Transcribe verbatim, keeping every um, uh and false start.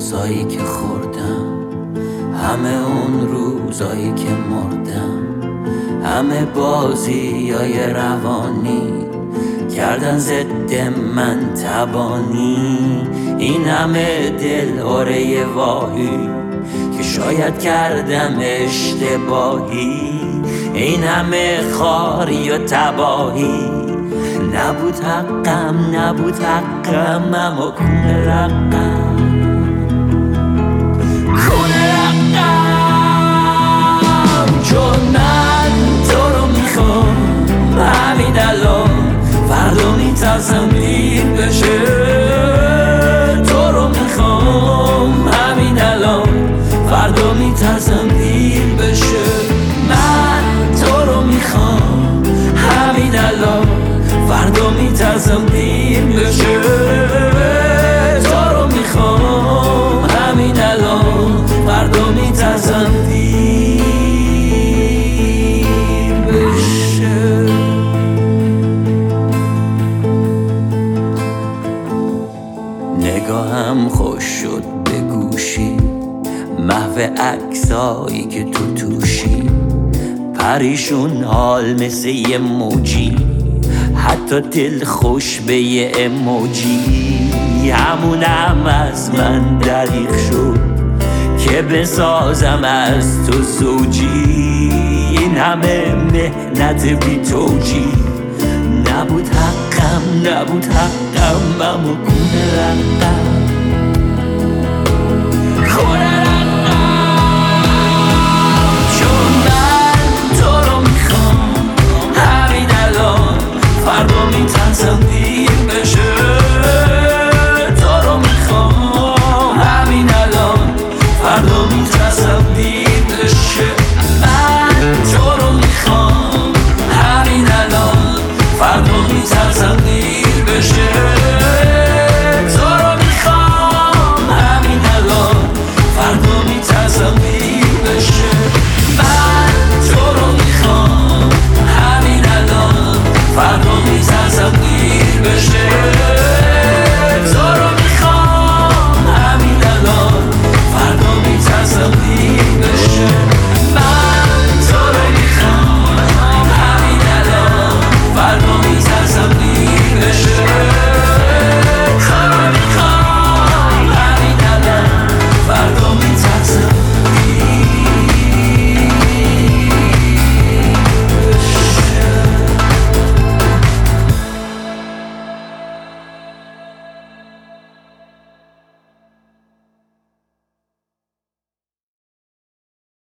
روزایی که خوردم، همه اون روزایی که مردم، همه بازیای روانی کردن ضد من تبانی. این همه دل آره واهی که شاید کردم اشتباهی، این همه خاری و تباهی. نبود حقم نبود حقم اما کونه رقم کونه رقم چون من تو رو میخوام همین الان، فردا میترسم دیر بشه. تو رو میخوام همین الان، فردا میترسم دیر بشه. من تو رو میخوام همین الان، فردا میترسم دیر بشه. تو رو میخوام همین الان، فردا میترسم دیر بشه. نگاهم خوش شد به گوشی، محو عکسایی که تو توشی. پریشون حال مثل یه موجی، حتی دل خوش به یه اموجی. همونم از من دریغ شد که بسازم از تو زوجی. این همه مهنت بی توجی، نبود حقم نبود حقم اما کونه رقم کونه